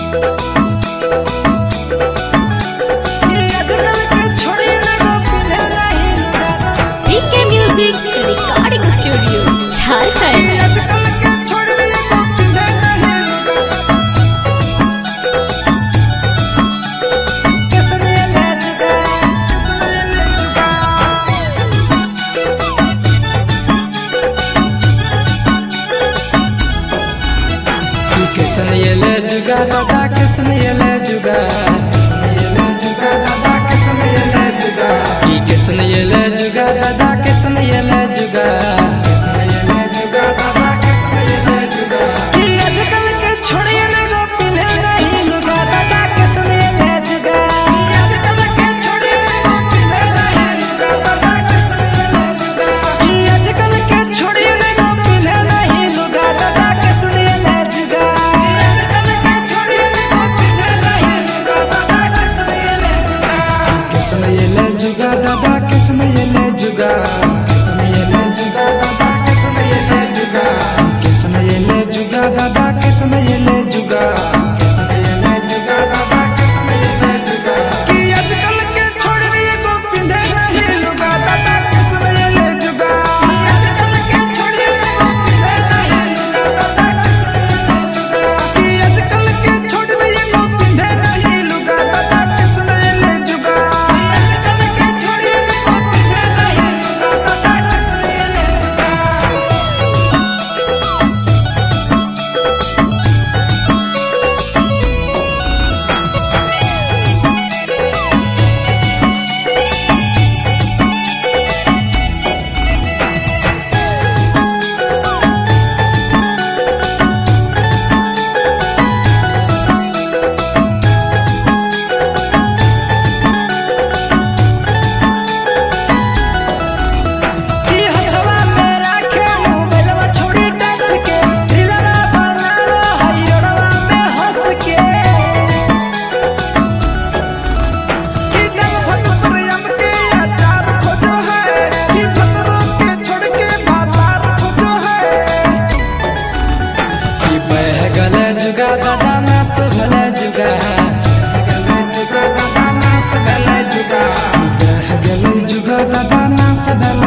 Recording studio Jharkhand. किसन ये ले जुगा दादा किसन ये ले जुगा दादा किसन ये ले जुगा किसन ये ले जुगा दादा किसन ये ले जुगा दादा किसन ये ले जुगा कि आजकल के छोड़िए ना गो पिन्हे नहीं लुगा दादा किसन ये ले जुगा आजकल के छोड़िए ना गो पिन्हे नहीं लुगा दादा किसन ये ले जुगा कि आजकल के छोड़िए ना गो पिन्हे नहीं लुगा दादा किसन ये ले जुगा किसन ये ले जुगा दादा किसन ये ले जुगा किसन ये ले जुगा दादा किसन ये ले जुगा कि आजकल के छोड़ दिए को पिंधे नहीं लुगा दादा किसन ये ले जुगा आजकल के छोड़िए को पिंधे नहीं लुगा दादा कि आजकल के छोड़ दिए को पिंधे नहीं लुगा दादा किसन ये ले जुगा जुगा दादा नाच भले जुगा गले जुगा दादा नाच भले जुगा